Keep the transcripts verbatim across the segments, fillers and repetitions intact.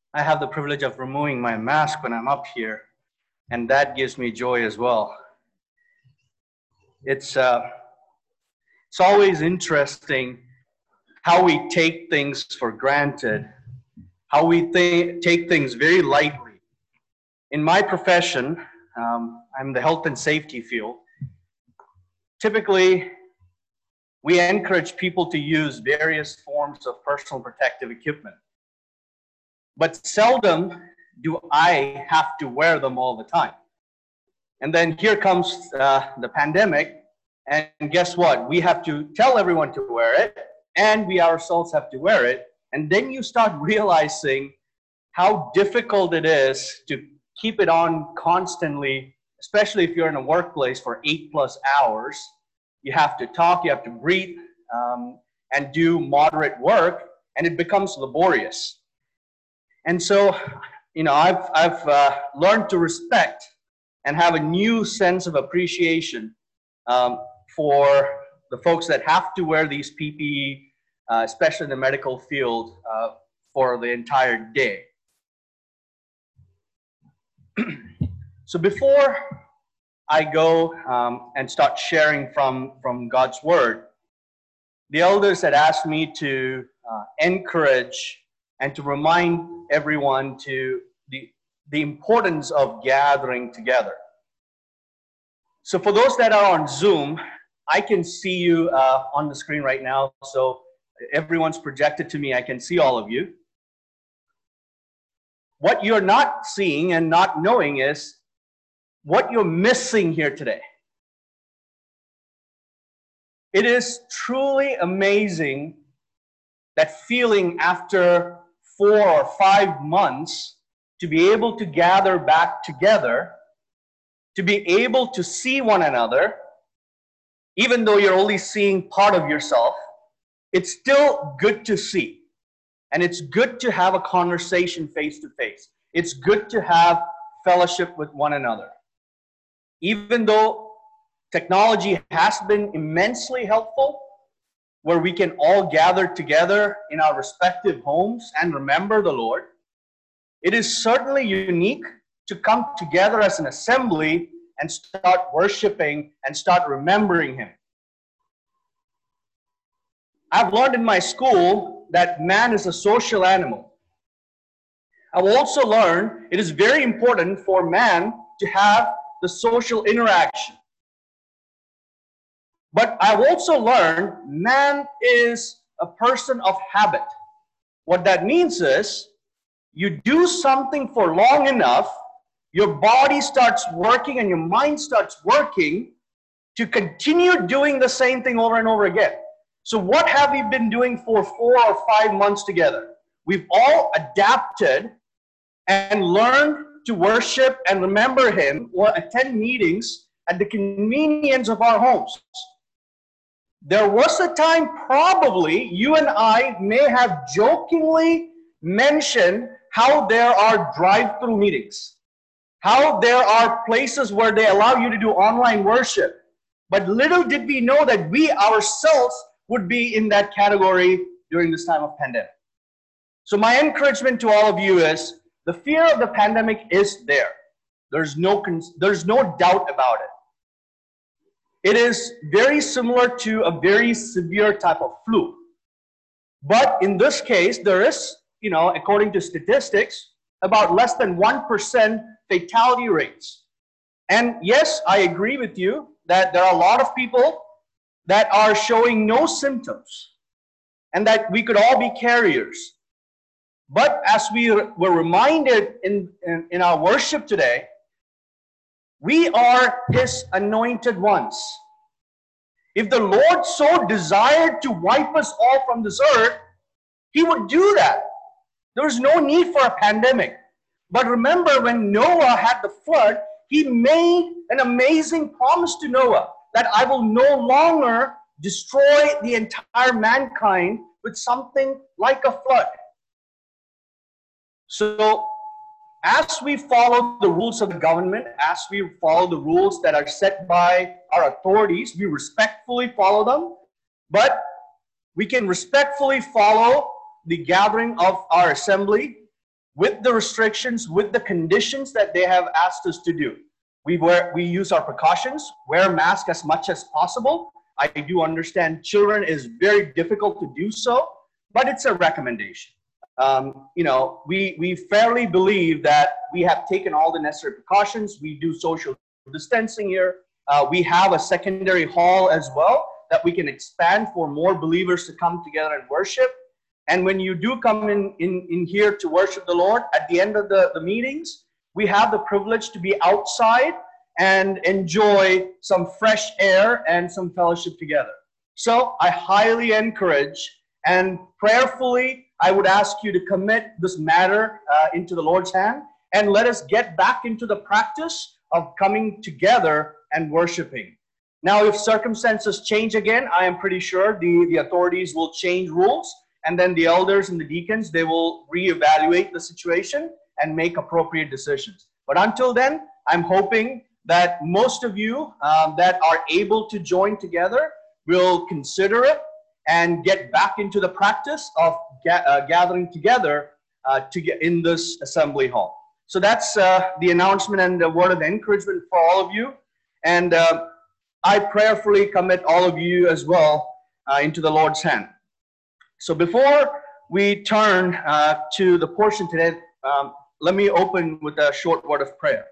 I have the privilege of removing my mask when I'm up here, and that gives me joy as well. It's uh, it's always interesting how we take things for granted, how we th- take things very lightly. In my profession, um, I'm the health and safety field. Typically, we encourage people to use various forms of personal protective equipment. But seldom do I have to wear them all the time. And then here comes uh, the pandemic, and guess what? We have to tell everyone to wear it, and we ourselves have to wear it. And then you start realizing how difficult it is to keep it on constantly, especially if you're in a workplace for eight plus hours. You have to talk, you have to breathe, um, and do moderate work, and it becomes laborious. And so, you know, I've, I've uh, learned to respect and have a new sense of appreciation um, for the folks that have to wear these P P E, uh, especially in the medical field, uh, for the entire day. So before I go um, and start sharing from, from God's Word, the elders had asked me to uh, encourage and to remind everyone to the, the importance of gathering together. So for those that are on Zoom, I can see you uh, on the screen right now. So everyone's projected to me. I can see all of you. What you're not seeing and not knowing is what you're missing here today. It is truly amazing that feeling after four or five months to be able to gather back together, to be able to see one another, even though you're only seeing part of yourself. It's still good to see. And it's good to have a conversation face to face. It's good to have fellowship with one another. Even though technology has been immensely helpful, where we can all gather together in our respective homes and remember the Lord, it is certainly unique to come together as an assembly and start worshiping and start remembering Him. I've learned in my school that man is a social animal. I've also learned it is very important for man to have the social interaction. But I've also learned man is a person of habit. What that means is you do something for long enough, your body starts working and your mind starts working to continue doing the same thing over and over again. So what have we been doing for four or five months together? We've all adapted and learned to worship and remember Him or attend meetings at the convenience of our homes. There was a time probably you and I may have jokingly mentioned how there are drive-through meetings, how there are places where they allow you to do online worship. But little did we know that we ourselves would be in that category during this time of pandemic. So my encouragement to all of you is the fear of the pandemic is there. There's no, there's no doubt about it. It is very similar to a very severe type of flu. But in this case, there is, you know, according to statistics, about less than one percent fatality rates. And yes, I agree with you that there are a lot of people that are showing no symptoms and that we could all be carriers. But as we were reminded in, in, in our worship today, we are His anointed ones. If the Lord so desired to wipe us all from this earth, He would do that. There is no need for a pandemic. But remember, when Noah had the flood, he made an amazing promise to Noah that I will no longer destroy the entire mankind with something like a flood. So, as we follow the rules of the government, as we follow the rules that are set by our authorities, we respectfully follow them, but we can respectfully follow the gathering of our assembly with the restrictions, with the conditions that they have asked us to do. We wear, we use our precautions, wear a mask as much as possible. I do understand children is very difficult to do so, but it's a recommendation. Um, you know, we, we fairly believe that we have taken all the necessary precautions. We do social distancing here. Uh, we have a secondary hall as well that we can expand for more believers to come together and worship. And when you do come in, in, in here to worship the Lord, at the end of the, the meetings, we have the privilege to be outside and enjoy some fresh air and some fellowship together. So I highly encourage and prayerfully, I would ask you to commit this matter uh, into the Lord's hand and let us get back into the practice of coming together and worshiping. Now, if circumstances change again, I am pretty sure the, the authorities will change rules, and then the elders and the deacons, they will reevaluate the situation and make appropriate decisions. But until then, I'm hoping that most of you um, that are able to join together will consider it and get back into the practice of ga uh, gathering together uh, to get in this assembly hall. So that's uh, the announcement and the word of encouragement for all of you. And uh, I prayerfully commit all of you as well uh, into the Lord's hand. So before we turn uh, to the portion today, um, let me open with a short word of prayer.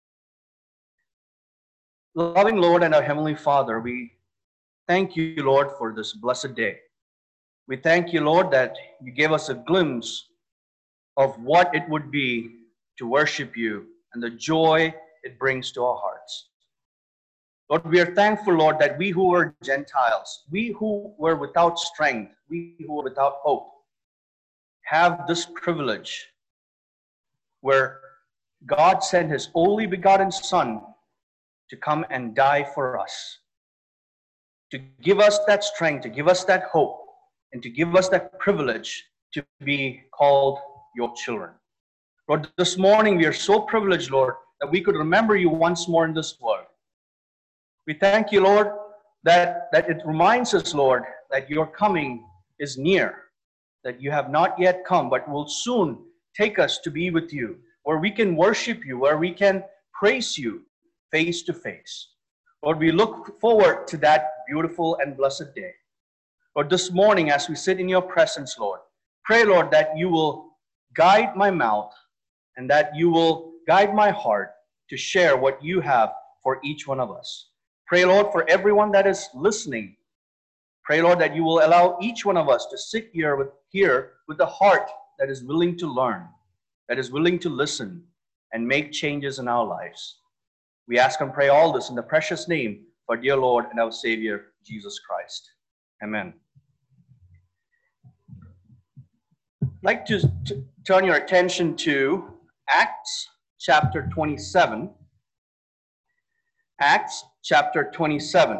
Loving Lord and our Heavenly Father, we thank you, Lord, for this blessed day. We thank you, Lord, that you gave us a glimpse of what it would be to worship you and the joy it brings to our hearts. Lord, we are thankful, Lord, that we who were Gentiles, we who were without strength, we who were without hope, have this privilege where God sent his only begotten Son to come and die for us, to give us that strength, to give us that hope, and to give us that privilege to be called your children. Lord, this morning we are so privileged, Lord, that we could remember you once more in this world. We thank you, Lord, that, that it reminds us, Lord, that your coming is near, that you have not yet come, but will soon take us to be with you, where we can worship you, where we can praise you face to face. Lord, we look forward to that beautiful and blessed day. Lord, this morning as we sit in your presence, Lord, pray, Lord, that you will guide my mouth and that you will guide my heart to share what you have for each one of us. Pray, Lord, for everyone that is listening. Pray, Lord, that you will allow each one of us to sit here with, here with a heart that is willing to learn, that is willing to listen and make changes in our lives. We ask and pray all this in the precious name of our dear Lord and our Savior, Jesus Christ. Amen. I'd like to, to turn your attention to Acts chapter twenty-seven. Acts chapter twenty-seven.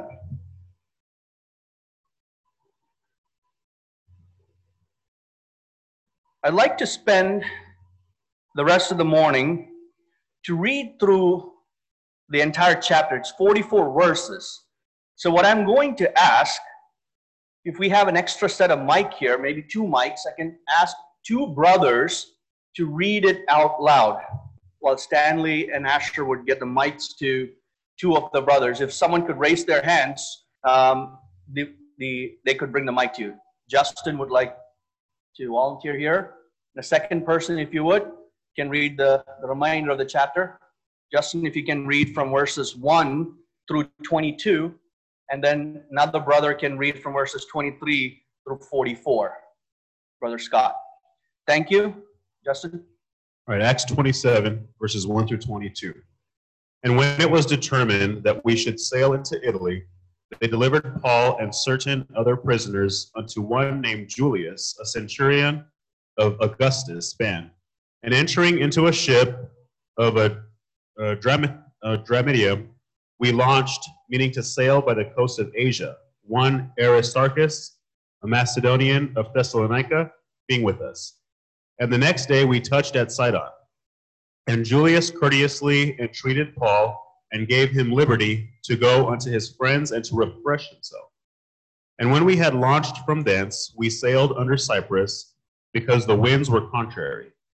I'd like to spend the rest of the morning to read through the entire chapter. It's forty-four verses. So what I'm going to ask, if we have an extra set of mic here, maybe two mics, I can ask two brothers to read it out loud while Stanley and Asher would get the mics to two of the brothers. If someone could raise their hands, um, the, the, they could bring the mic to you. Justin would like to volunteer here. The second person, if you would, can read the, the remainder of the chapter. Justin, if you can read from verses one through twenty-two, and then another brother can read from verses twenty-three through forty-four. Brother Scott. Thank you. Justin? All right, Acts twenty-seven, verses one through twenty-two. And when it was determined that we should sail into Italy, they delivered Paul and certain other prisoners unto one named Julius, a centurion of Augustus' span. And entering into a ship of a, a, Dram, a Dramatium, we launched, meaning to sail by the coast of Asia, one Aristarchus, a Macedonian of Thessalonica, being with us. And the next day we touched at Sidon. And Julius courteously entreated Paul and gave him liberty to go unto his friends and to refresh himself. And when we had launched from thence, we sailed under Cyprus, because the winds were contrary.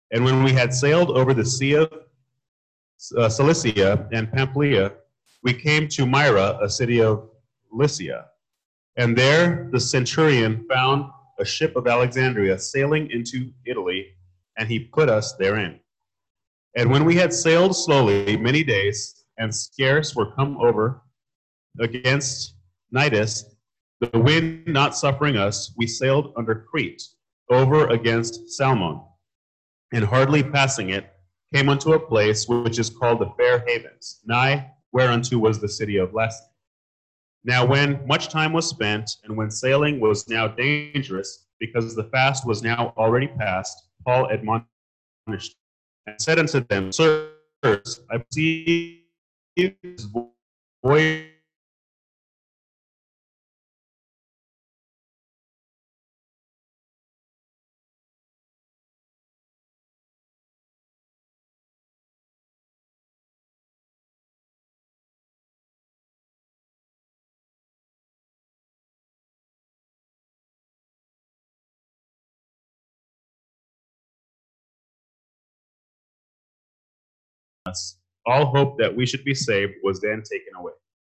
And when we had sailed over the sea of uh, Cilicia and Pamphylia, we came to Myra, a city of Lycia. And there the centurion found a ship of Alexandria sailing into Italy, and he put us therein. And when we had sailed slowly many days, and scarce were come over against Cnidus, the wind not suffering us, we sailed under Crete, over against Salmon, and hardly passing it, came unto a place which is called the Fair Havens, nigh whereunto was the city of Lasea. Now when much time was spent, and when sailing was now dangerous, because the fast was now already past, Paul admonished and said unto them, Sirs, I perceive this voice us. All hope that we should be saved was then taken away.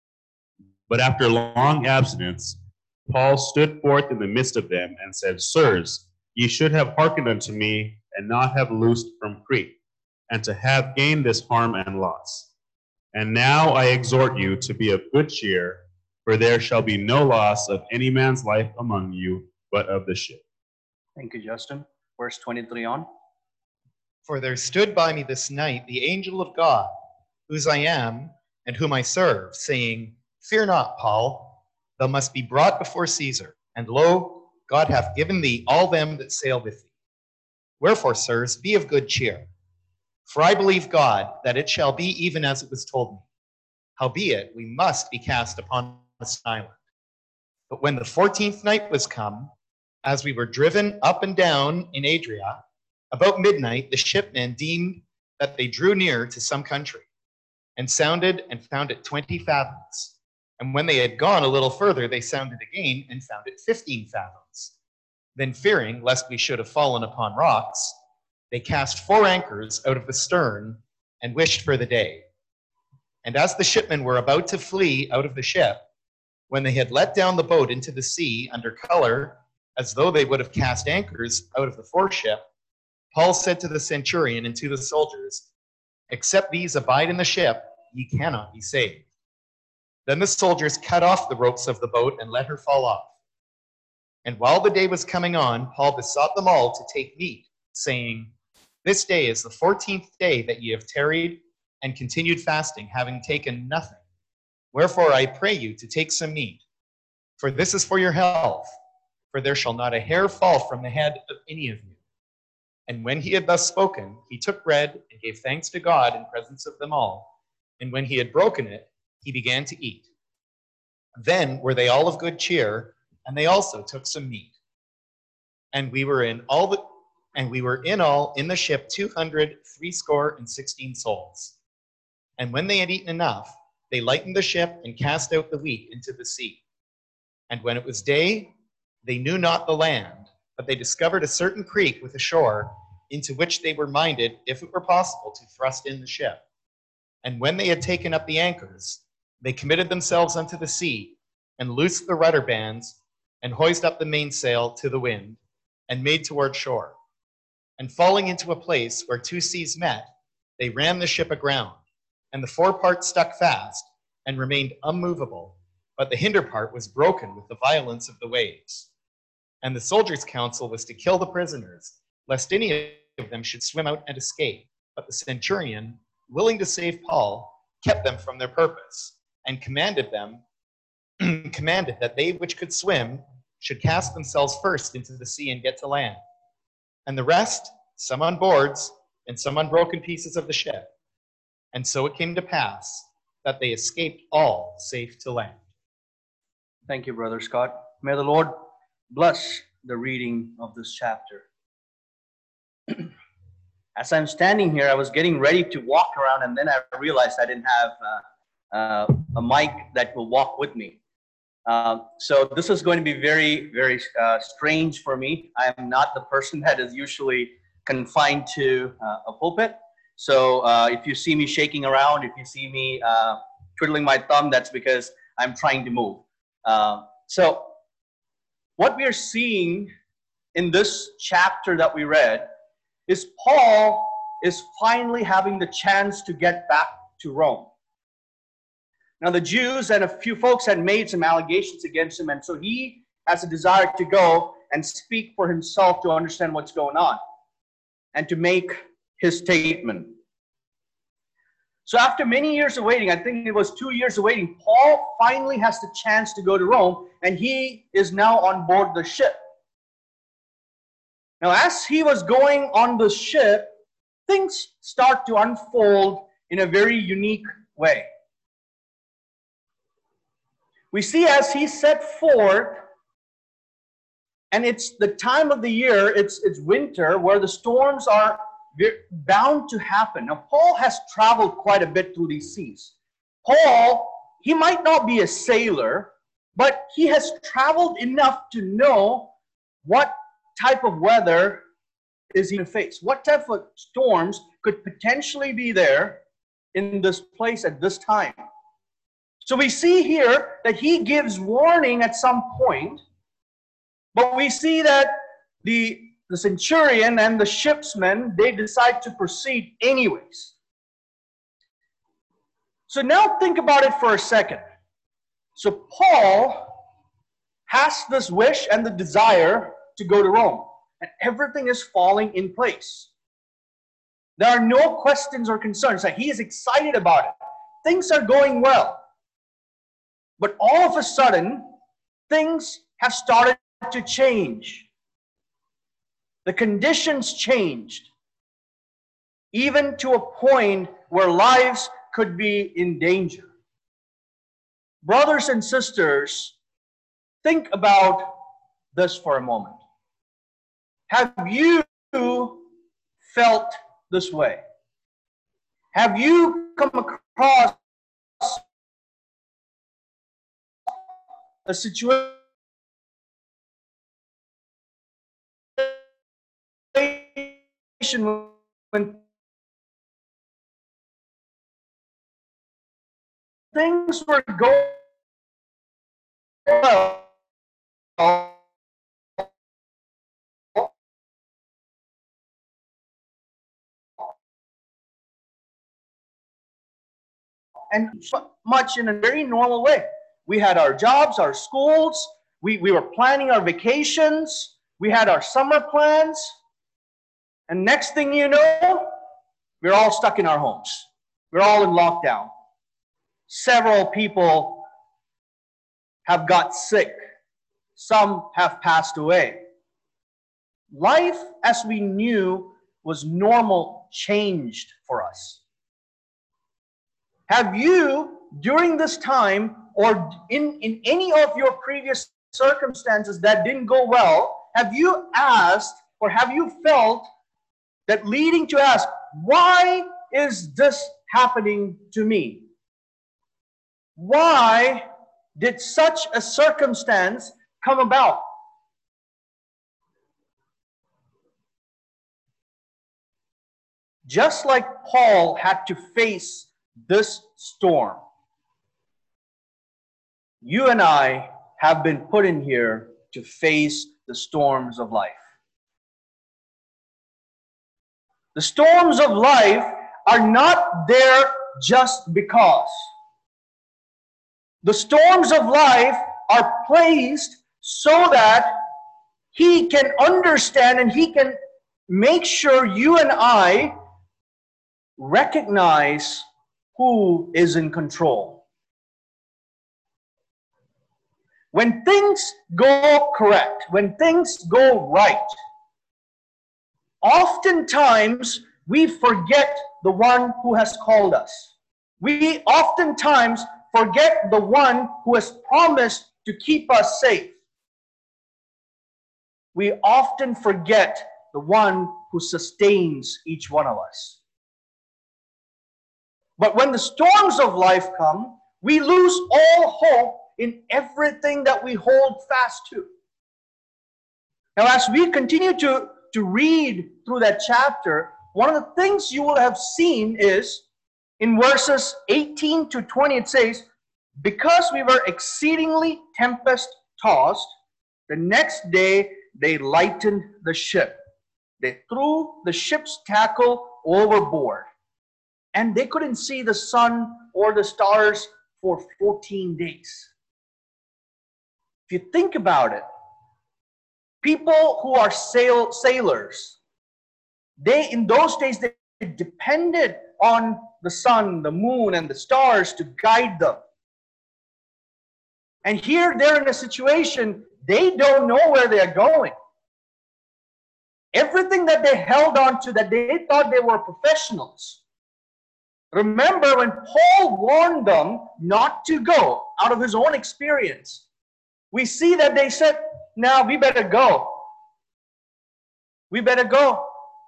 But after long abstinence, Paul stood forth in the midst of them and said, Sirs, ye should have hearkened unto me, and not have loosed from Crete, and to have gained this harm and loss. And now I exhort you to be of good cheer, for there shall be no loss of any man's life among you, but of the ship. Thank you, Justin. Verse twenty-three on. For there stood by me this night the angel of God, whose I am, and whom I serve, saying, Fear not, Paul, thou must be brought before Caesar, and lo, God hath given thee all them that sail with thee. Wherefore, sirs, be of good cheer. For I believe God, that it shall be even as it was told me. Howbeit, we must be cast upon this island. But when the fourteenth night was come, as we were driven up and down in Adria, about midnight the shipmen deemed that they drew near to some country, and sounded and found it twenty fathoms. And when they had gone a little further, they sounded again and found it fifteen fathoms. Then fearing lest we should have fallen upon rocks, they cast four anchors out of the stern and wished for the day. And as the shipmen were about to flee out of the ship, when they had let down the boat into the sea under color, as though they would have cast anchors out of the foreship, Paul said to the centurion and to the soldiers, Except these abide in the ship, ye cannot be saved. Then the soldiers cut off the ropes of the boat and let her fall off. And while the day was coming on, Paul besought them all to take meat, saying, This day is the fourteenth day that ye have tarried and continued fasting, having taken nothing. Wherefore I pray you to take some meat, for this is for your health, for there shall not a hair fall from the head of any of you. And when he had thus spoken, he took bread and gave thanks to God in presence of them all. And when he had broken it, he began to eat. Then were they all of good cheer, and they also took some meat. And we were in all the and we were in all in the ship two hundred threescore and sixteen souls. And when they had eaten enough, they lightened the ship and cast out the wheat into the sea. And when it was day, they knew not the land, but they discovered a certain creek with a shore, into which they were minded, if it were possible, to thrust in the ship. And when they had taken up the anchors, they committed themselves unto the sea, and loosed the rudder bands, and hoised up the mainsail to the wind, and made toward shore. And falling into a place where two seas met, they ran the ship aground, and the forepart stuck fast, and remained unmovable, but the hinder part was broken with the violence of the waves. And the soldiers' counsel was to kill the prisoners, lest any of them should swim out and escape. But the centurion, willing to save Paul, kept them from their purpose, and commanded them, commanded that they which could swim should cast themselves first into the sea and get to land. And the rest, some on boards, and some on broken pieces of the ship. And so it came to pass that they escaped all safe to land. Thank you, Brother Scott. May the Lord bless the reading of this chapter. As I'm standing here, I was getting ready to walk around, and then I realized I didn't have uh, uh, a mic that will walk with me. Uh, so this is going to be very, very uh, strange for me. I am not the person that is usually confined to uh, a pulpit. So uh, if you see me shaking around, if you see me uh, twiddling my thumb, that's because I'm trying to move. Uh, so what we are seeing in this chapter that we read is Paul is finally having the chance to get back to Rome. Now the Jews and a few folks had made some allegations against him, and so he has a desire to go and speak for himself to understand what's going on and to make his statement. So after many years of waiting, I think it was two years of waiting, Paul finally has the chance to go to Rome, and he is now on board the ship. Now, as he was going on the ship, things start to unfold in a very unique way. We see as he set forth, and it's the time of the year, it's, it's winter, where the storms are bound to happen. Now, Paul has traveled quite a bit through these seas. Paul, he might not be a sailor, but he has traveled enough to know what type of weather is he going to face. What type of storms could potentially be there in this place at this time. So we see here that he gives warning at some point, but we see that the The centurion and the shipsmen, they decide to proceed anyways. So now think about it for a second. So Paul has this wish and the desire to go to Rome, and everything is falling in place. There are no questions or concerns. That he is excited about it. Things are going well. But all of a sudden, things have started to change. The conditions changed, even to a point where lives could be in danger. Brothers and sisters, think about this for a moment. Have you felt this way? Have you come across a situation when things were going well, and much in a very normal way. We had our jobs, our schools, we, we were planning our vacations, we had our summer plans, and next thing you know, we're all stuck in our homes. We're all in lockdown. Several people have got sick. Some have passed away. Life as we knew was normal changed for us. Have you, during this time, or in, in any of your previous circumstances that didn't go well, have you asked or have you felt that leading to ask, why is this happening to me? Why did such a circumstance come about? Just like Paul had to face this storm, you and I have been put in here to face the storms of life. The storms of life are not there just because. The storms of life are placed so that He can understand and He can make sure you and I recognize who is in control. When things go correct, when things go right, oftentimes we forget the one who has called us. We oftentimes forget the one who has promised to keep us safe. We often forget the one who sustains each one of us. But when the storms of life come, we lose all hope in everything that we hold fast to. Now, as we continue to to read through that chapter, one of the things you will have seen is in verses eighteen to twenty, it says, because we were exceedingly tempest-tossed, the next day they lightened the ship. They threw the ship's tackle overboard. And they couldn't see the sun or the stars for fourteen days. If you think about it, people who are sail, sailors, they in those days, they depended on the sun, the moon, and the stars to guide them. And here they're in a situation, they don't know where they're going. Everything that they held on to, that they thought they were professionals. Remember when Paul warned them not to go out of his own experience, we see that they said, now we better go. We better go.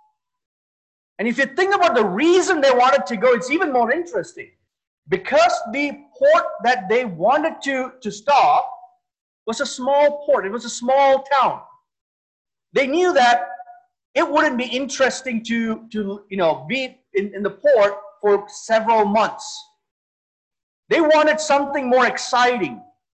And if you think about the reason they wanted to go, it's even more interesting. Because the port that they wanted to, to stop was a small port. It was a small town. They knew that it wouldn't be interesting to, to you know, be in, in the port for several months. They wanted something more exciting.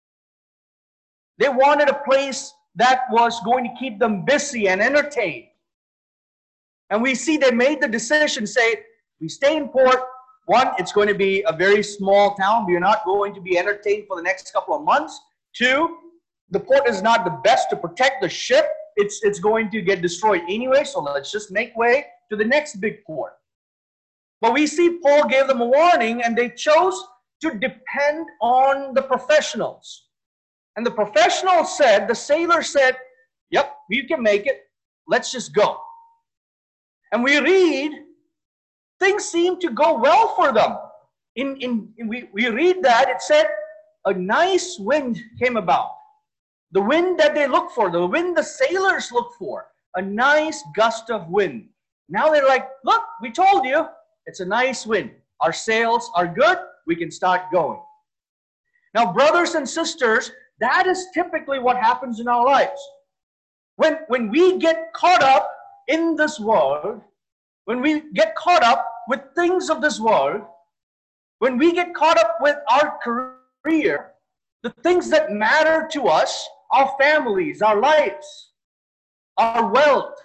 They wanted a place that was going to keep them busy and entertained. And we see they made the decision, say, we stay in port. One, it's going to be a very small town. We are not going to be entertained for the next couple of months. Two, the port is not the best to protect the ship. It's, it's going to get destroyed anyway, so let's just make way to the next big port. But we see Paul gave them a warning, and they chose to depend on the professionals. And the professionals said, the sailor said, yep, we can make it. Let's just go. And we read, things seem to go well for them. In, in, in we, we read that it said, a nice wind came about. The wind that they look for, the wind the sailors look for, a nice gust of wind. Now they're like, look, we told you, it's a nice wind. Our sails are good, we can start going. Now, brothers and sisters, that is typically what happens in our lives. When, when we get caught up in this world, when we get caught up with things of this world, when we get caught up with our career, the things that matter to us, our families, our lives, our wealth,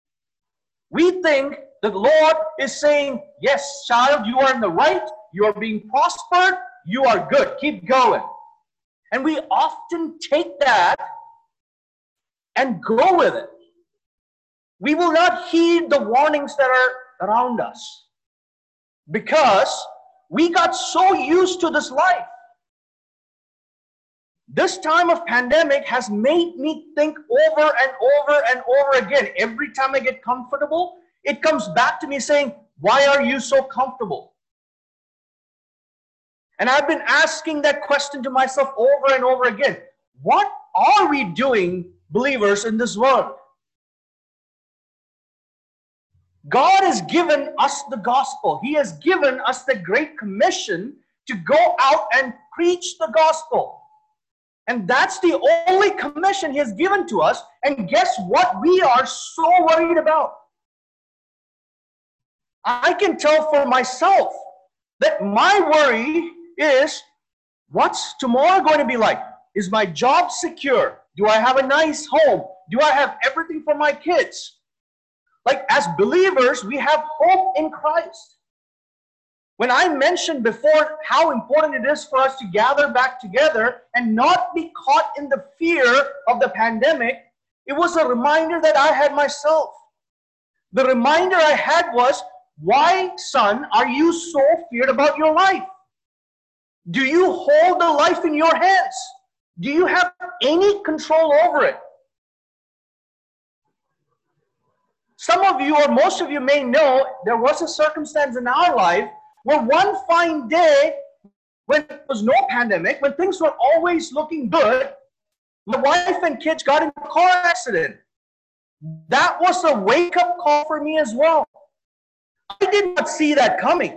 we think that the Lord is saying, yes, child, you are in the right, you are being prospered, you are good, keep going. And we often take that and go with it. We will not heed the warnings that are around us because we got so used to this life. This time of pandemic has made me think over and over and over again. Every time I get comfortable, it comes back to me saying, why are you so comfortable? And I've been asking that question to myself over and over again. What are we doing, believers, in this world? God has given us the gospel. He has given us the great commission to go out and preach the gospel. And that's the only commission He has given to us. And guess what we are so worried about? I can tell for myself that my worry is, what's tomorrow going to be like? Is my job secure? Do I have a nice home? Do I have everything for my kids? Like, as believers, we have hope in Christ. When I mentioned before how important it is for us to gather back together and not be caught in the fear of the pandemic, it was a reminder that I had myself. The reminder I had was, why, son, are you so feared about your life? Do you hold the life in your hands? Do you have any control over it? Some of you, or most of you, may know there was a circumstance in our life where one fine day, when there was no pandemic, when things were always looking good, my wife and kids got in a car accident. That was a wake-up call for me as well. I did not see that coming.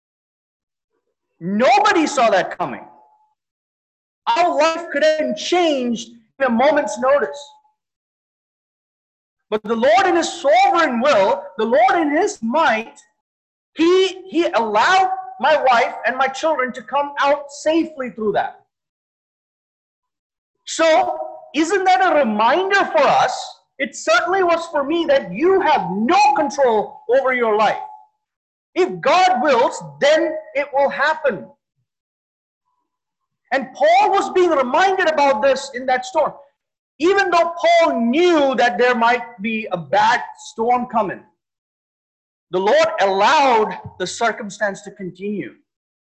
Nobody saw that coming. Our life could have been changed in a moment's notice. But the Lord in His sovereign will, the Lord in His might, He, he allowed my wife and my children to come out safely through that. So, isn't that a reminder for us? It certainly was for me that you have no control over your life. If God wills, then it will happen. And Paul was being reminded about this in that storm. Even though Paul knew that there might be a bad storm coming, the Lord allowed the circumstance to continue.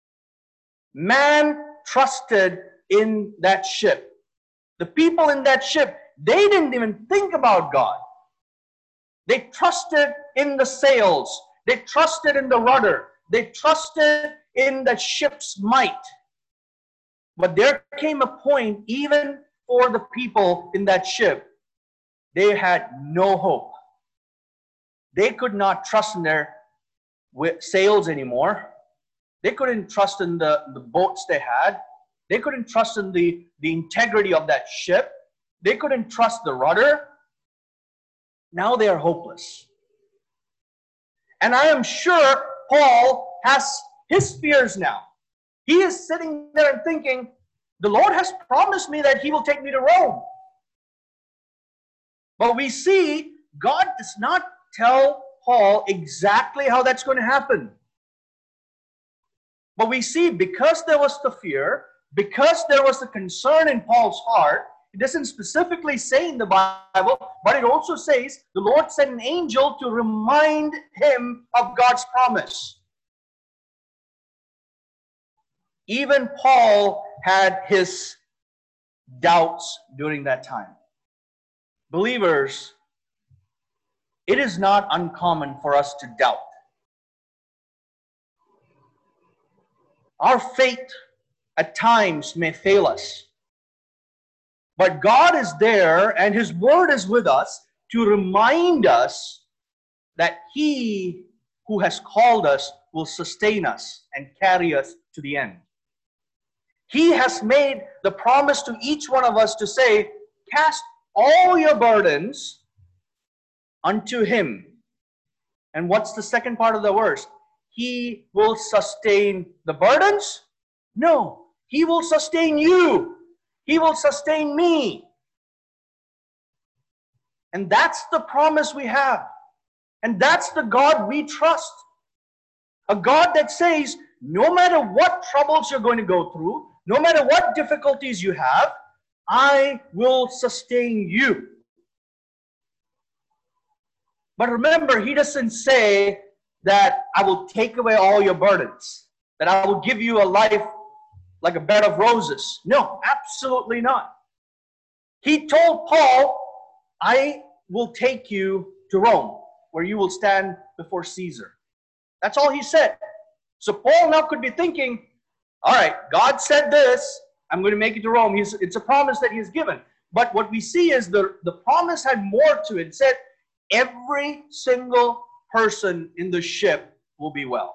Man trusted in that ship. The people in that ship, they didn't even think about God. They trusted in the sails. They trusted in the rudder. They trusted in the ship's might. But there came a point, even for the people in that ship, they had no hope. They could not trust in their sails anymore. They couldn't trust in the, the boats they had. They couldn't trust in the, the integrity of that ship. They couldn't trust the rudder. Now they are hopeless. And I am sure Paul has his fears now. He is sitting there and thinking, the Lord has promised me that He will take me to Rome. But we see God does not tell Paul exactly how that's going to happen. But we see because there was the fear, because there was the concern in Paul's heart, it doesn't specifically say in the Bible, but it also says the Lord sent an angel to remind him of God's promise. Even Paul had his doubts during that time. Believers, it is not uncommon for us to doubt. Our faith at times may fail us. But God is there and His Word is with us to remind us that He who has called us will sustain us and carry us to the end. He has made the promise to each one of us to say, cast all your burdens unto Him. And what's the second part of the verse? He will sustain the burdens? No, He will sustain you. He will sustain me. And that's the promise we have. And that's the God we trust. A God that says, no matter what troubles you're going to go through, no matter what difficulties you have, I will sustain you. But remember, He doesn't say that I will take away all your burdens, that I will give you a life like a bed of roses. No, absolutely not. He told Paul, I will take you to Rome, where you will stand before Caesar. That's all He said. So Paul now could be thinking, all right, God said this, I'm going to make it to Rome. He's, it's a promise that He's given. But what we see is the, the promise had more to it. It said, every single person in the ship will be well.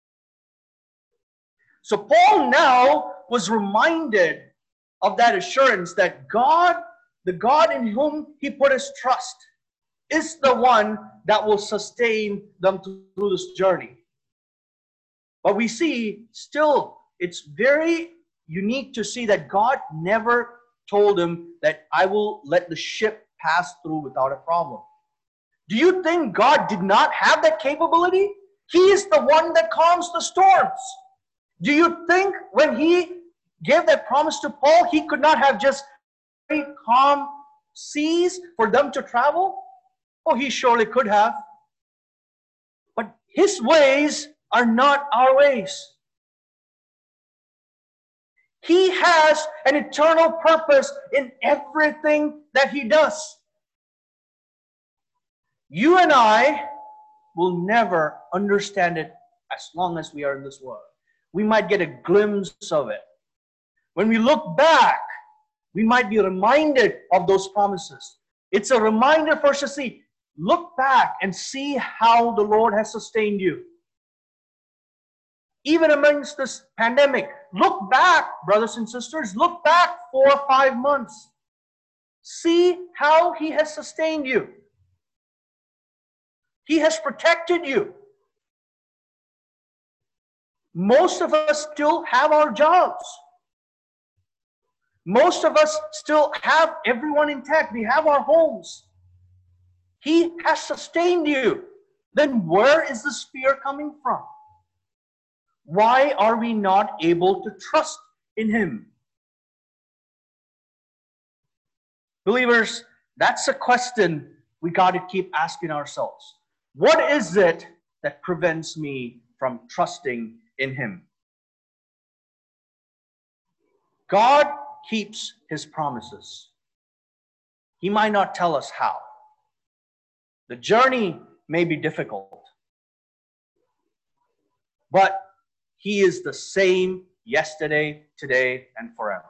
So Paul now was reminded of that assurance that God, the God in whom he put his trust, is the one that will sustain them through this journey. But we see still, it's very unique to see that God never told him that I will let the ship pass through without a problem. Do you think God did not have that capability? He is the one that calms the storms. Do you think when He gave that promise to Paul, He could not have just very calm seas for them to travel? Oh, He surely could have. But His ways are not our ways. He has an eternal purpose in everything that He does. You and I will never understand it as long as we are in this world. We might get a glimpse of it. When we look back, we might be reminded of those promises. It's a reminder for us to see, look back and see how the Lord has sustained you. Even amongst this pandemic, look back, brothers and sisters, look back four or five months. See how He has sustained you. He has protected you. Most of us still have our jobs. Most of us still have everyone intact. We have our homes. He has sustained you. Then where is this fear coming from? Why are we not able to trust in Him? Believers, that's a question we got to keep asking ourselves. What is it that prevents me from trusting in Him? God keeps His promises. He might not tell us how. The journey may be difficult, but He is the same yesterday, today, and forever.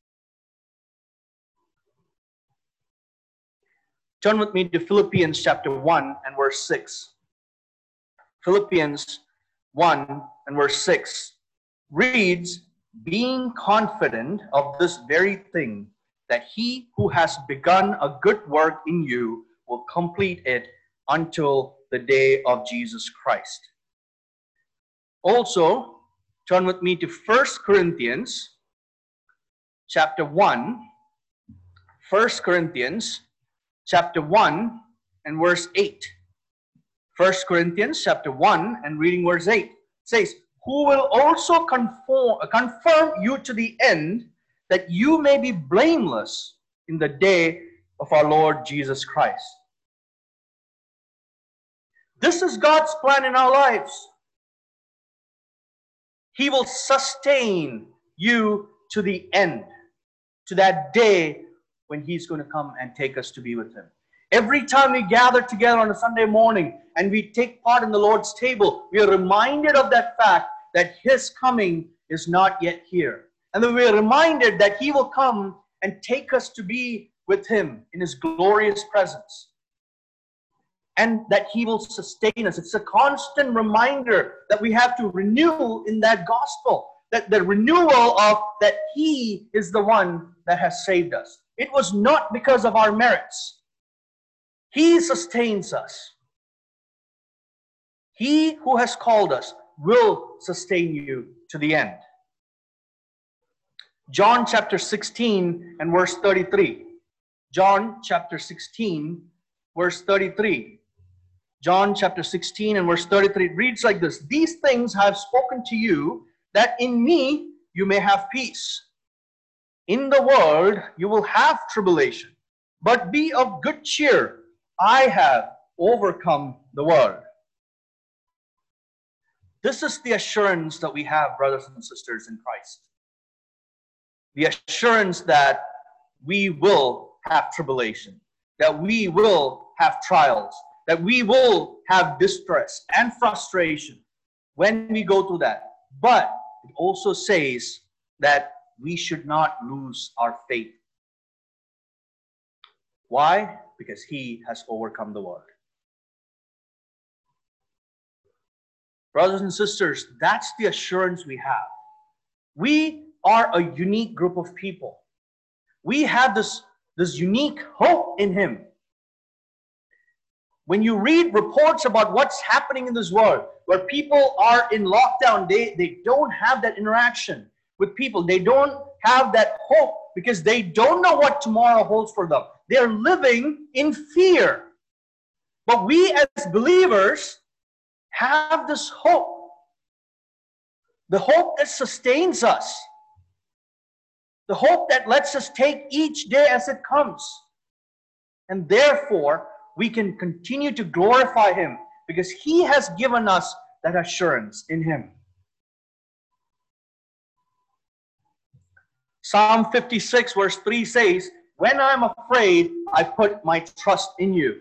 Turn with me to Philippians chapter one and verse six. Philippians one and verse six reads, being confident of this very thing, that He who has begun a good work in you will complete it until the day of Jesus Christ. Also, turn with me to First Corinthians chapter one. First Corinthians chapter one and verse eight. First Corinthians chapter one and reading verse eight says, who will also conform, confirm you to the end, that you may be blameless in the day of our Lord Jesus Christ. This is God's plan in our lives. He will sustain you to the end, to that day when He's going to come and take us to be with Him. Every time we gather together on a Sunday morning and we take part in the Lord's table, we are reminded of that fact that His coming is not yet here. And then we are reminded that He will come and take us to be with Him in His glorious presence. And that He will sustain us. It's a constant reminder that we have to renew in that gospel. That the renewal of that He is the one that has saved us. It was not because of our merits. He sustains us. He who has called us will sustain you to the end. John chapter sixteen and verse thirty-three. John chapter sixteen, verse thirty-three. John chapter sixteen and verse thirty-three reads like this. These things I have spoken to you, that in me you may have peace. In the world you will have tribulation, but be of good cheer. I have overcome the world. This is the assurance that we have, brothers and sisters in Christ. The assurance that we will have tribulation, that we will have trials, that we will have distress and frustration when we go through that. But it also says that we should not lose our faith. Why? Because He has overcome the world. Brothers and sisters, that's the assurance we have. We are a unique group of people. We have this, this unique hope in Him. When you read reports about what's happening in this world, where people are in lockdown, they, they don't have that interaction with people. They don't have that hope because they don't know what tomorrow holds for them. They're living in fear. But we as believers have this hope. The hope that sustains us. The hope that lets us take each day as it comes. And therefore, we can continue to glorify Him because He has given us that assurance in Him. Psalm fifty-six verse three says, when I'm afraid, I put my trust in you.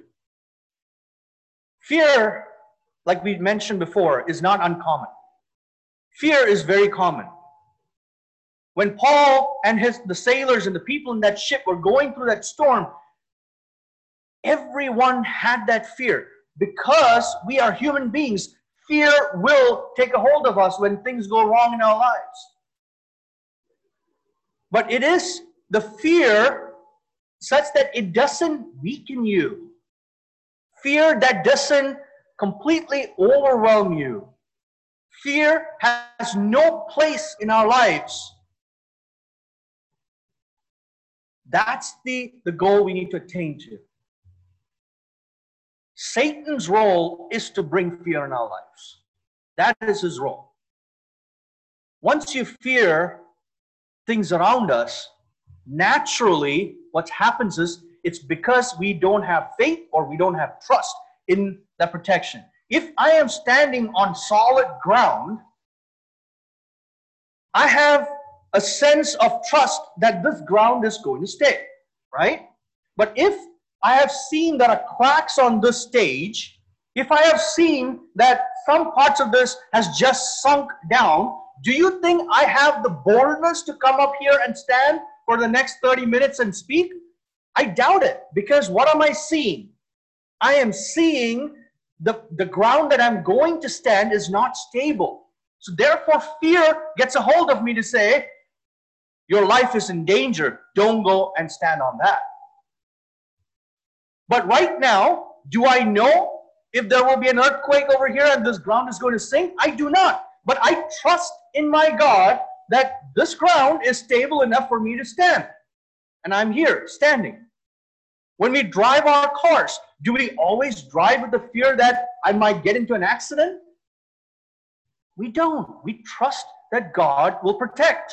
Fear, like we mentioned before, is not uncommon. Fear is very common. When Paul and his the sailors and the people in that ship were going through that storm, everyone had that fear. Because we are human beings, fear will take a hold of us when things go wrong in our lives. But it is the fear such that it doesn't weaken you. Fear that doesn't completely overwhelm you. Fear has no place in our lives. That's the, the goal we need to attain to. Satan's role is to bring fear in our lives. That is his role. Once you fear things around us, naturally what happens is it's because we don't have faith or we don't have trust in the protection. If I am standing on solid ground, I have a sense of trust that this ground is going to stay, right? But if I have seen there are cracks on this stage, if I have seen that some parts of this has just sunk down, do you think I have the boldness to come up here and stand for the next thirty minutes and speak? I doubt it, because what am I seeing? I am seeing the, the ground that I'm going to stand is not stable. So therefore, fear gets a hold of me to say, your life is in danger. Don't go and stand on that. But right now, do I know if there will be an earthquake over here and this ground is going to sink? I do not. But I trust in my God that this ground is stable enough for me to stand. And I'm here, standing. When we drive our cars, do we always drive with the fear that I might get into an accident? We don't. We trust that God will protect.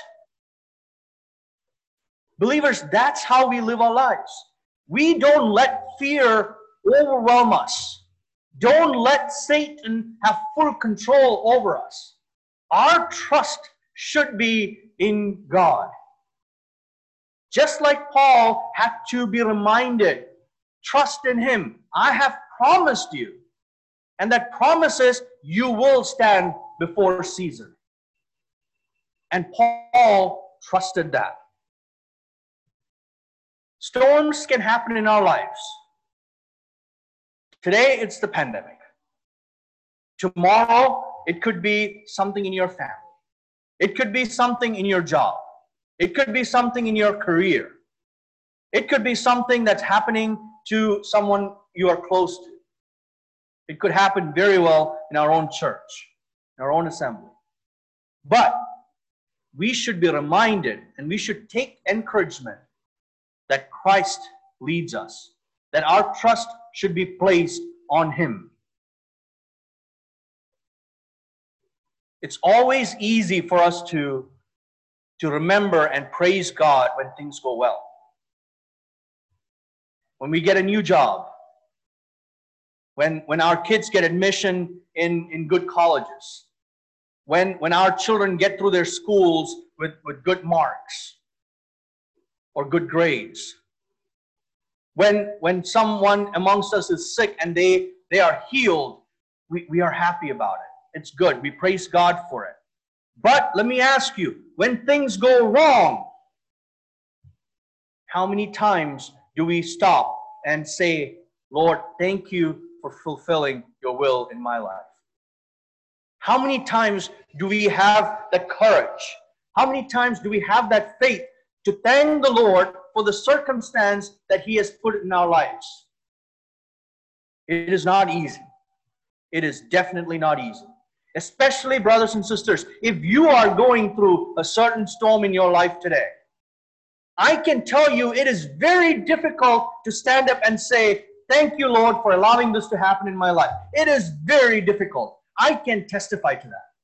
Believers, that's how we live our lives. We don't let fear overwhelm us. Don't let Satan have full control over us. Our trust should be in God. Just like Paul had to be reminded, trust in him. I have promised you. And that promise is you will stand before Caesar. And Paul trusted that. Storms can happen in our lives. Today, it's the pandemic. Tomorrow, it could be something in your family. It could be something in your job. It could be something in your career. It could be something that's happening to someone you are close to. It could happen very well in our own church, in our own assembly. But we should be reminded and we should take encouragement that Christ leads us, that our trust should be placed on him. It's always easy for us to, to remember and praise God when things go well. When we get a new job, when, when our kids get admission in, in good colleges, when, when our children get through their schools with, with good marks or good grades, when, when someone amongst us is sick and they, they are healed, we, we are happy about it. It's good. We praise God for it. But let me ask you, when things go wrong, how many times do we stop and say, Lord, thank you for fulfilling your will in my life? How many times do we have the courage? How many times do we have that faith to thank the Lord for the circumstance that he has put in our lives? It is not easy. It is definitely not easy. Especially, brothers and sisters, if you are going through a certain storm in your life today, I can tell you it is very difficult to stand up and say, thank you, Lord, for allowing this to happen in my life. It is very difficult. I can testify to that.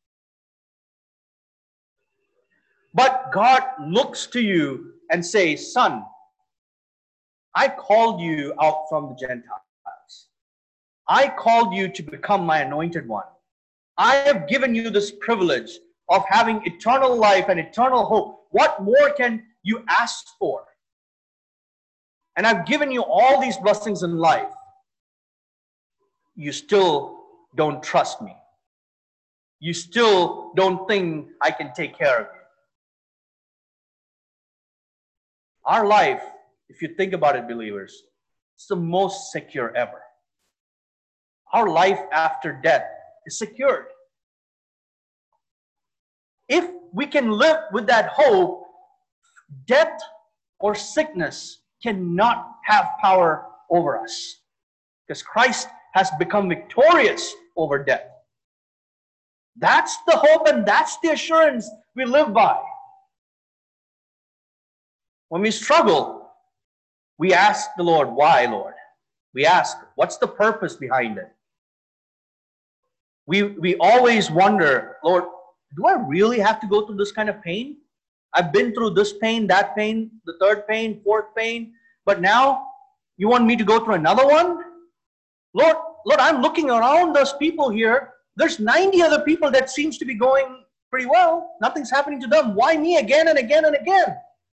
But God looks to you and says, son, I called you out from the Gentiles. I called you to become my anointed one. I have given you this privilege of having eternal life and eternal hope. What more can you ask for? And I've given you all these blessings in life. You still don't trust me. You still don't think I can take care of you. Our life, if you think about it, believers, it's the most secure ever. Our life after death is secured. If we can live with that hope, death or sickness cannot have power over us. Because Christ has become victorious over death. That's the hope and that's the assurance we live by. When we struggle, we ask the Lord, why, Lord? We ask, what's the purpose behind it? We, we always wonder, Lord, do I really have to go through this kind of pain? I've been through this pain, that pain, the third pain, fourth pain, but now you want me to go through another one? Lord, Lord, I'm looking around those people here. There's ninety other people that seems to be going pretty well. Nothing's happening to them. Why me again and again and again?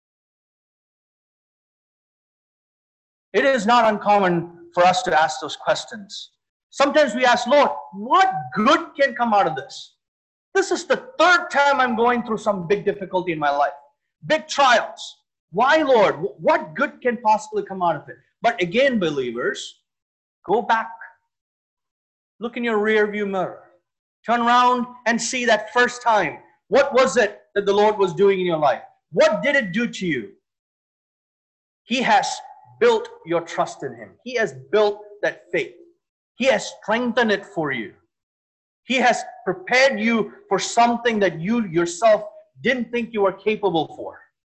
It is not uncommon for us to ask those questions. Sometimes we ask, Lord, what good can come out of this? This is the third time I'm going through some big difficulty in my life. Big trials. Why, Lord? What good can possibly come out of it? But again, believers, go back. Look in your rear view mirror. Turn around and see that first time. What was it that the Lord was doing in your life? What did it do to you? He has built your trust in Him. He has built that faith. He has strengthened it for you. He has prepared you for something that you yourself didn't think you were capable for.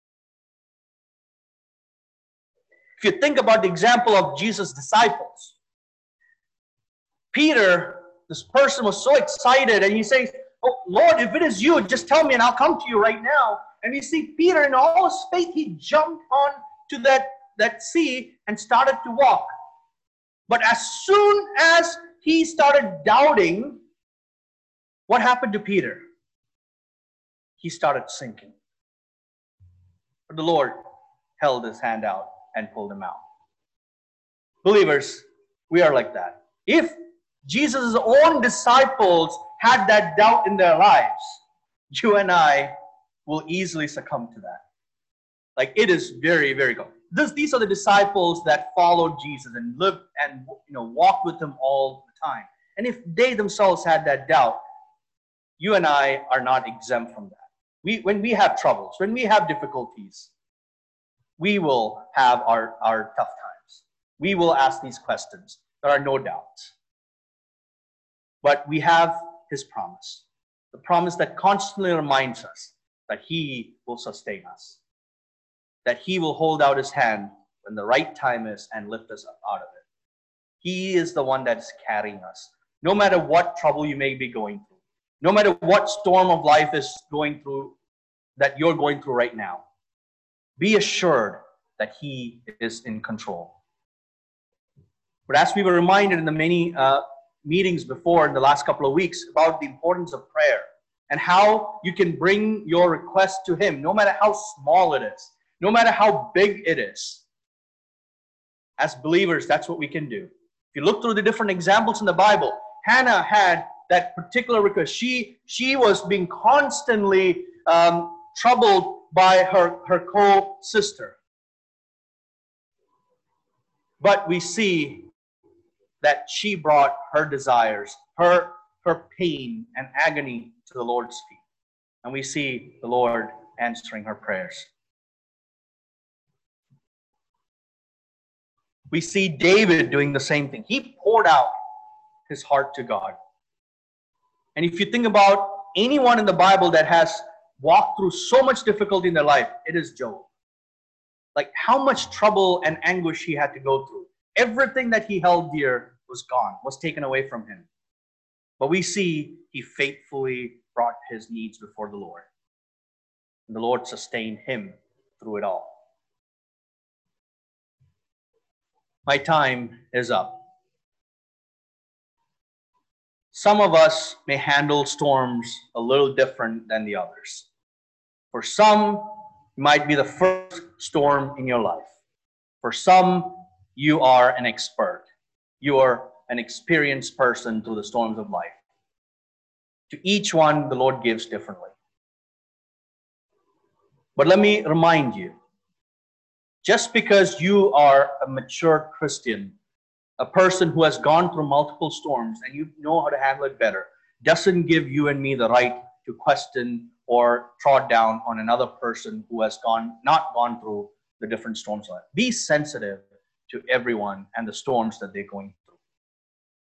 If you think about the example of Jesus' disciples, Peter, this person was so excited and he says, oh, Lord, if it is you, just tell me and I'll come to you right now. And you see Peter in all his faith, he jumped on to that, that sea and started to walk. But as soon as he started doubting, what happened to Peter? He started sinking. But the Lord held His hand out and pulled him out. Believers, we are like that. If Jesus' own disciples had that doubt in their lives, you and I will easily succumb to that. Like, it is very, very common. This, these are the disciples that followed Jesus and lived and you know walked with Him all the time. And if they themselves had that doubt, you and I are not exempt from that. We, when we have troubles, when we have difficulties, we will have our, our tough times. We will ask these questions. There are no doubts. But we have His promise. The promise that constantly reminds us that He will sustain us. That He will hold out His hand when the right time is and lift us up out of it. He is the one that is carrying us. No matter what trouble you may be going through. No matter what storm of life is going through, that you're going through right now. Be assured that He is in control. But as we were reminded in the many uh, meetings before in the last couple of weeks about the importance of prayer and how you can bring your request to Him, no matter how small it is, no matter how big it is. As believers, that's what we can do. If you look through the different examples in the Bible, Hannah had that particular request. She, she was being constantly um, troubled by her, her co-sister. But we see that she brought her desires, her, her pain and agony to the Lord's feet. And we see the Lord answering her prayers. We see David doing the same thing. He poured out his heart to God. And if you think about anyone in the Bible that has walked through so much difficulty in their life, it is Job. Like how much trouble and anguish he had to go through. Everything that he held dear was gone, was taken away from him. But we see he faithfully brought his needs before the Lord. And the Lord sustained him through it all. My time is up. Some of us may handle storms a little different than the others. For some, it might be the first storm in your life. For some, you are an expert. You are an experienced person through the storms of life. To each one, the Lord gives differently. But let me remind you, just because you are a mature Christian, a person who has gone through multiple storms and you know how to handle it better, doesn't give you and me the right to question or trod down on another person who has gone not gone through the different storms of life. Be sensitive to everyone and the storms that they're going through.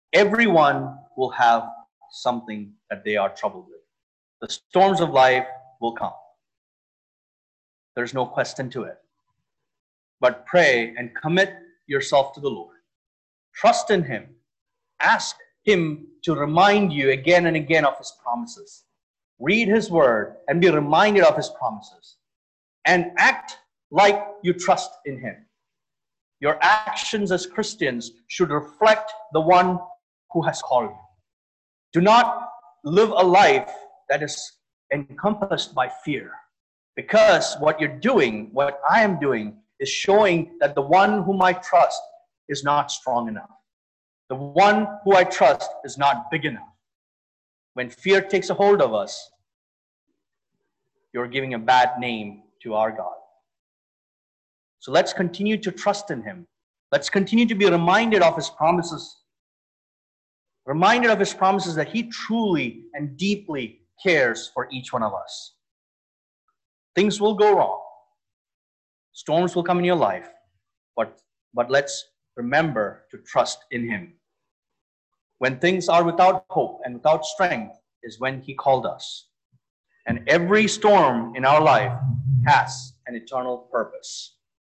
Everyone will have something that they are troubled with. The storms of life will come. There's no question to it. But pray and commit yourself to the Lord. Trust in Him. Ask Him to remind you again and again of His promises. Read His Word and be reminded of His promises. And act like you trust in Him. Your actions as Christians should reflect the one who has called you. Do not live a life that is encompassed by fear. Because what you're doing, what I am doing, is showing that the one whom I trust is not strong enough. The one who I trust is not big enough. When fear takes a hold of us, you're giving a bad name to our God. So let's continue to trust in Him. Let's continue to be reminded of His promises. Reminded of His promises that He truly and deeply cares for each one of us. Things will go wrong. Storms will come in your life. But, but let's remember to trust in Him. When things are without hope and without strength is when He called us. And every storm in our life has an eternal purpose.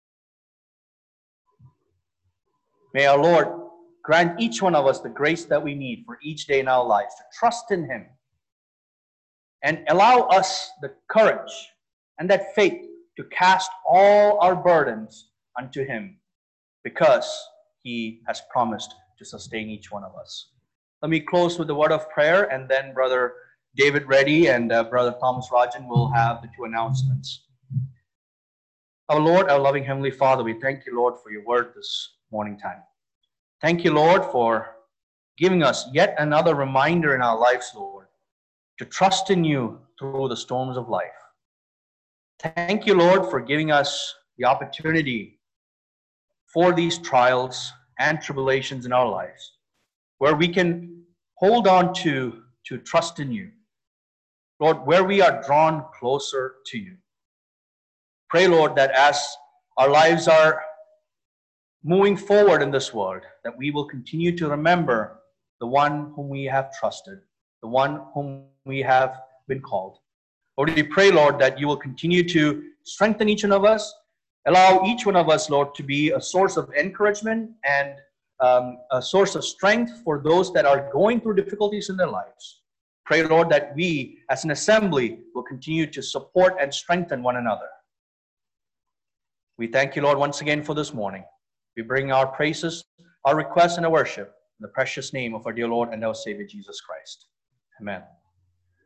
May our Lord grant each one of us the grace that we need for each day in our lives to trust in Him and allow us the courage and that faith to cast all our burdens unto Him because He has promised to sustain each one of us. Let me close with the word of prayer, and then Brother David Reddy and uh, Brother Thomas Rajan will have the two announcements. Our Lord, our loving Heavenly Father, we thank you, Lord, for your word this morning time. Thank you, Lord, for giving us yet another reminder in our lives, Lord, to trust in you through the storms of life. Thank you, Lord, for giving us the opportunity for these trials and tribulations in our lives, where we can hold on to, to trust in you. Lord, where we are drawn closer to you. Pray, Lord, that as our lives are moving forward in this world, that we will continue to remember the one whom we have trusted, the one whom we have been called. Lord, we pray, Lord, that you will continue to strengthen each one of us, allow each one of us, Lord, to be a source of encouragement and um, a source of strength for those that are going through difficulties in their lives. Pray, Lord, that we as an assembly will continue to support and strengthen one another. We thank you, Lord, once again for this morning. We bring our praises, our requests, and our worship in the precious name of our dear Lord and our Savior, Jesus Christ. Amen.